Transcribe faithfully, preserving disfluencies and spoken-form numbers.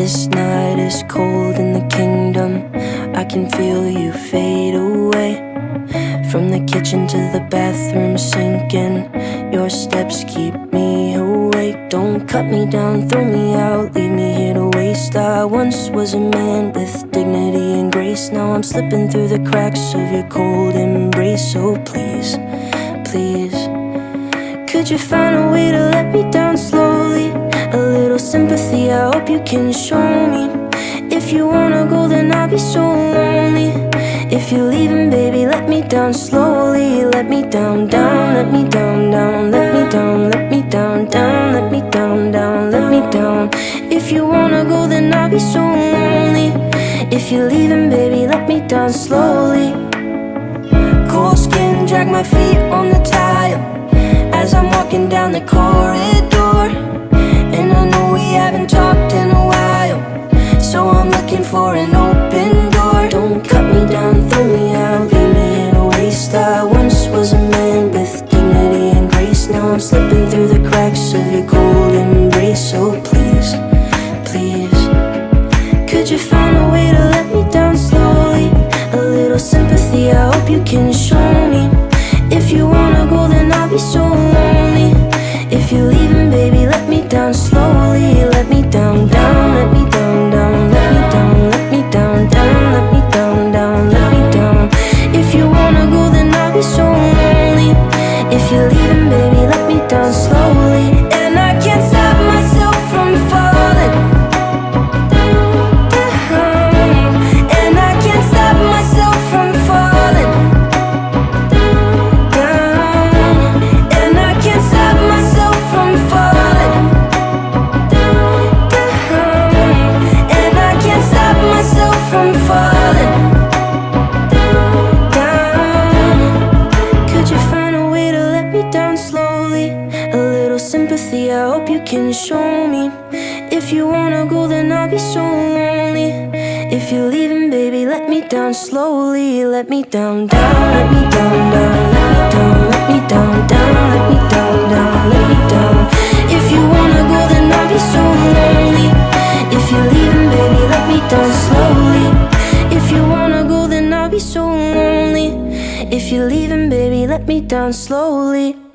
This night is cold in the kingdom. I can feel you fade away. From the kitchen to the bathroom sinking, your steps keep me awake. Don't cut me down, throw me out, leave me here to waste. I once was a man with dignity and grace. Now I'm slipping through the cracks of your cold embrace. So please, please, could you find a way to let me down slowly? A little sympathy, I hope you can show me. If you wanna go, then I'll be so lonely. If you're leaving, baby, let me down slowly. Let me down, down, let me down, down. Let me down, let me down, down. Let me down, down, let me down. If you wanna go, then I'll be so lonely. If you're leaving, baby, let me down slowly. Cold skin, drag my feet on the tile as I'm walking down the corridor. And I know we haven't talked in a while, so I'm looking for an open door. Don't cut me down, throw me out, leave me in a waste. I once was a man with dignity and grace. Now I'm slipping through the cracks of your cold embrace. So please, please, could you find a way to let me down slowly? A little sympathy, I hope you can show me. If you wanna go, then I'll be so lonely. If you're leaving, baby, let me down slowly. Let me down, down, let me down, down. Let me down, let me down, down. Let me down, down, let me down. If you wanna go, then I'll be so lonely. If you're leaving, baby, let me down slowly. And I can't stop myself from falling down. And I can't stop myself from falling down. And I can't stop myself from falling down. And I can't stop myself from falling down. Could you find a way to let me down slowly? A little sympathy, I hope you can show me. If you wanna go, then I'll be so lonely. If you're leaving, baby, let me down slowly. Let me down, down, let me down, down. Let me down, let me down, down. Let me down, down, let me down. If you wanna go, then I'll be so lonely. If you're leaving, baby, let me down slowly. If you wanna go, then I'll be so lonely. If you're leaving, baby, let me down slowly.